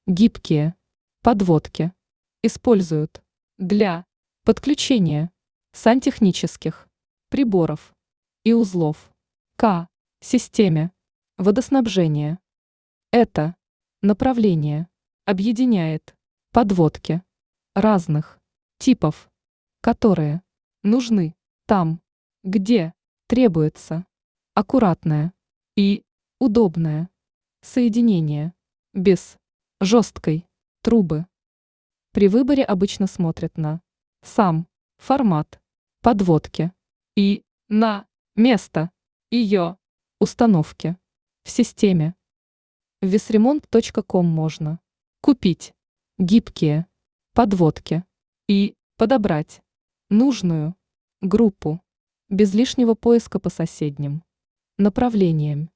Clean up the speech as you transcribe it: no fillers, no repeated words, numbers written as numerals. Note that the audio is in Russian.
гибкие подводки используют для подключения сантехнических приборов и узлов к системе водоснабжения. Это направление объединяет подводки разных типов, которые нужны там, где требуется аккуратное и удобное соединение без жесткой трубы. При выборе обычно смотрят на сам формат подводки и на место ее установки в системе. В весремонт.ком можно купить гибкие подводки и подобрать нужную группу без лишнего поиска по соседним направлениям.